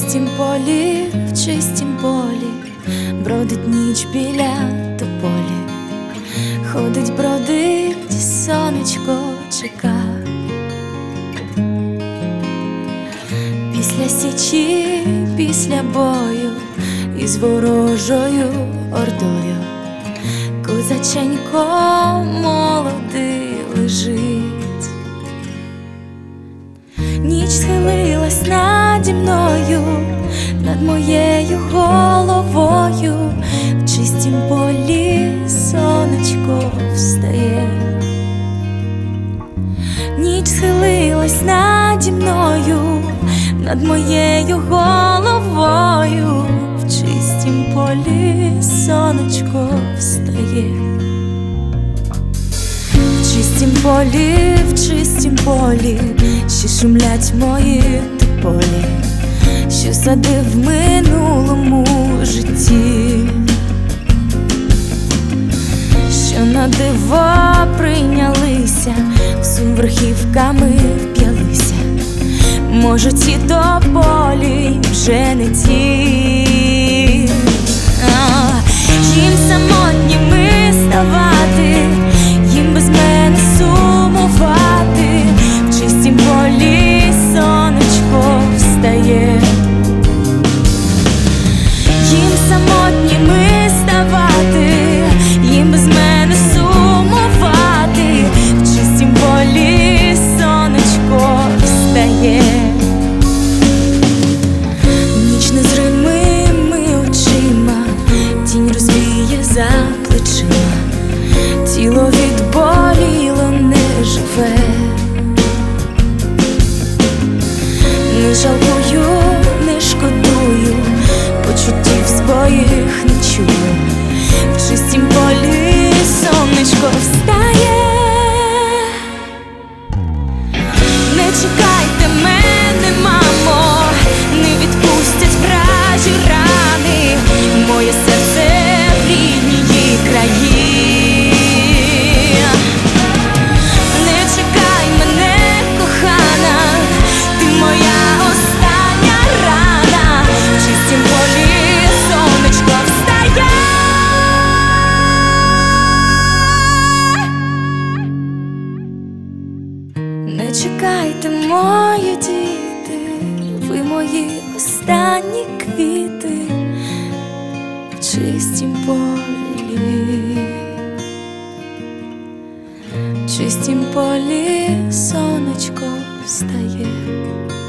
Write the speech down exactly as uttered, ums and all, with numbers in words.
чистім полі, в чистім полі бродить ніч біля тополі, ходить, бродить, сонечко чека. Після січі, після бою із ворожою ордою козаченько молодий лежить. Ніч схилилась наді мною, над моєю головою, в чистім полі сонечко встає. Ніч схилилась наді мною, над моєю головою, в чистім полі сонечко встає. В чистім полі, в чистім полі, ще шумлять мої тополі, що садив в минулому житті, що на диво прийнялися, в сум верхівками вп'ялися. Може, ті тополі вже не ті, а, їм самотніми ставати, їм без мене сумувати, в чистім полі сонечко встає. Їм самотніми ставати, їм без мене сумувати, в чистім полі сонечко встає. Ніч незримими очима тінь розвіє за плечима, тіло відболіло, не живе. Не жалкую, не шкодую, почуттів своїх не чую, в чистім полі сонечко встає. Не чекайте мене, мамо, не відпустять вражі рани, моє серце в рідній краї. Не чекай мене, кохана, ти моя остання рана, в чистім полі сонечко встає. Не чекайте, мої діти, ви мої останні квіти, в чистім полі, в чистім полі сонечко встає.